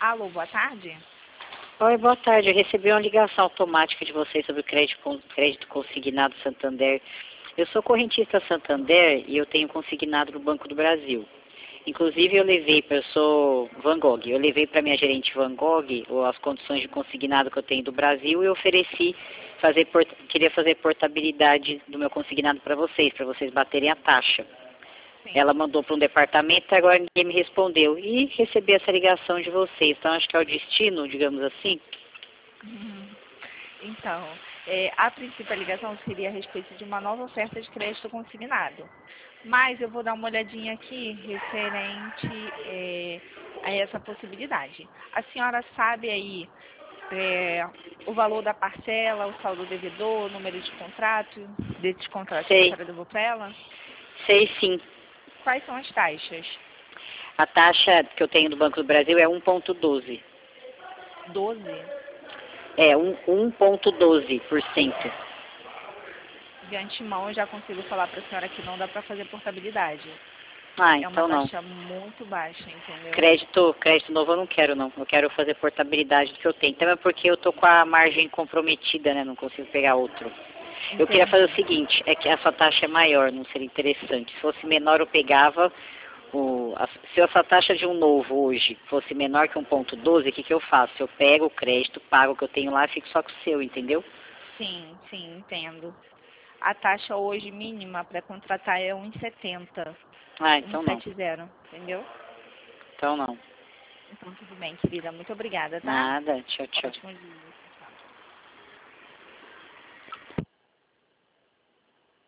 Alô, boa tarde. Oi, boa tarde. Eu recebi uma ligação automática de vocês sobre o crédito consignado Santander. Eu sou correntista Santander e eu tenho consignado no Banco do Brasil. Inclusive eu sou Van Gogh, eu levei para minha gerente Van Gogh as condições de consignado que eu tenho do Brasil e ofereci, queria fazer portabilidade do meu consignado para vocês baterem a taxa. Sim. Ela mandou para um departamento e agora ninguém me respondeu. E recebi essa ligação de vocês. Então acho que é o destino, digamos assim. Então, a princípio a ligação seria a respeito de uma nova oferta de crédito consignado. Mas eu vou dar uma olhadinha aqui referente a essa possibilidade. A senhora sabe aí o valor da parcela, o saldo devedor, o número de contrato, desses contratos que a Sei, senhora levou para ela? sei sim. Quais são as taxas? A taxa que eu tenho do Banco do Brasil é 1,12. 12? É, 1,12%. De antemão eu já consigo falar para a senhora que não dá para fazer portabilidade. Ah, É uma então não. taxa muito baixa, entendeu? Crédito novo eu não quero, não. Eu quero fazer portabilidade do que eu tenho. Então é porque eu tô com a margem comprometida, né? Não consigo pegar outro. Eu queria fazer o seguinte, é que a sua taxa é maior, não seria interessante. Se fosse menor eu pegava, se essa taxa de um novo hoje fosse menor que 1,12, o que eu faço? Eu pego o crédito, pago o que eu tenho lá e fico só com o seu, entendeu? Sim, sim, entendo. A taxa hoje mínima para contratar é 1,70. Ah, então não. 1,70, entendeu? Então não. Então tudo bem, querida. Muito obrigada, tá? Nada, tchau, tchau. Ótimo dia.